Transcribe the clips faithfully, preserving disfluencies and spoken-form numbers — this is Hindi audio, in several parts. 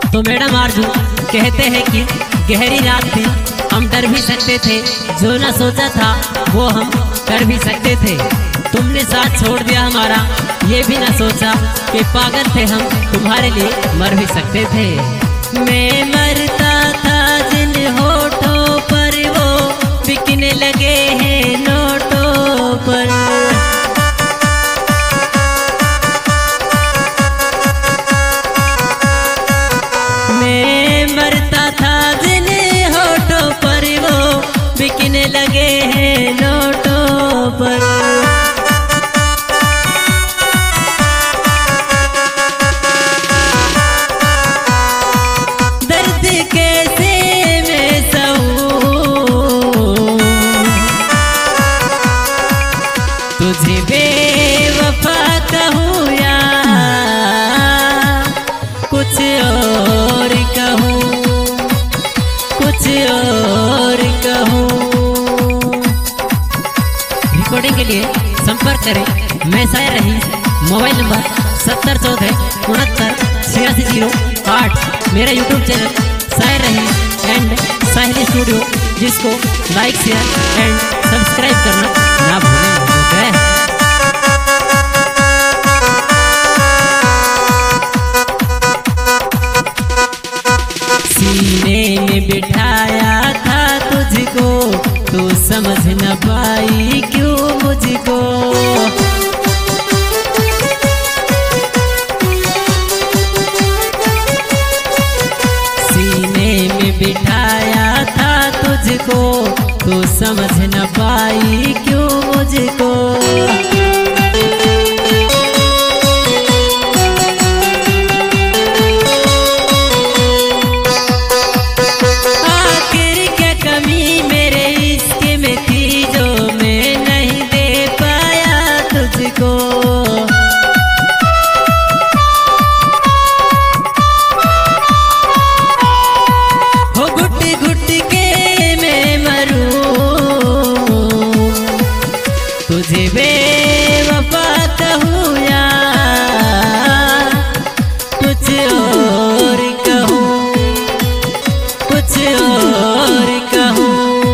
तो मैडम आरजू कहते हैं कि गहरी रात थी, हम डर भी सकते थे, जो ना सोचा था वो हम कर भी सकते थे। तुमने साथ छोड़ दिया हमारा, ये भी ना सोचा कि पागल थे हम, तुम्हारे लिए मर भी सकते थे। मैं मरता था जिन होठों पर, वो बिकने लगे हैं नोटों पर। मैं मरता था जिन होठों पर, वो बिकने लगे हैं नोटों पर। दर्द कैसे मैं सहूं, तुझे बेवफा कहूँ या कुछ और कहूँ, कुछ और कहूँ। रिकॉर्डिंग के लिए संपर्क करें मैं शायर रही, मोबाइल नंबर सत्तर चौदह उनहत्तर छियासी जीरो आठ। मेरा YouTube channel Shayar Rahi and Sahili studio, जिसको लाइक शेयर एंड सब्सक्राइब करना ना भूलें। ओके। सीने में बिठाया था तुझको, तो समझ न पाई क्यों मुझको। सीने में बिठाया था तुझको, तो समझ न पाई क्यों मुझको। तुझे बेवफा कहूँ या कुछ और कहूँ, कुछ और कहूँ।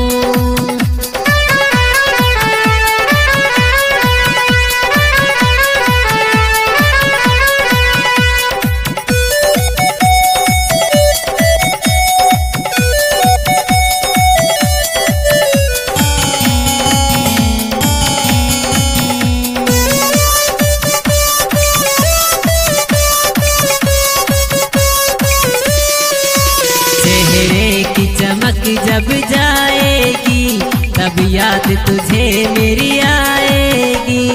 चमक जब जाएगी, तब याद तुझे मेरी आएगी।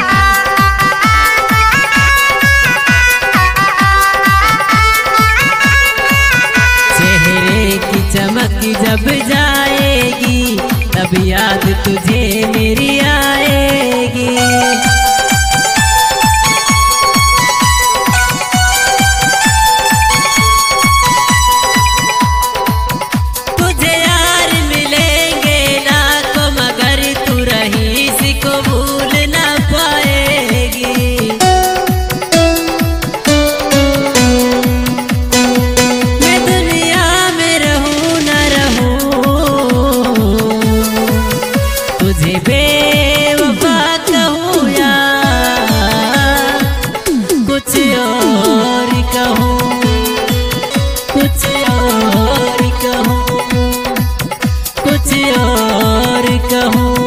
चेहरे की चमक जब जाएगी, तब याद तुझे मेरी आएगी। तुझे बेवफा कहूँ या कुछ और कहूँ, कुछ और कहूँ, कुछ और कहूँ।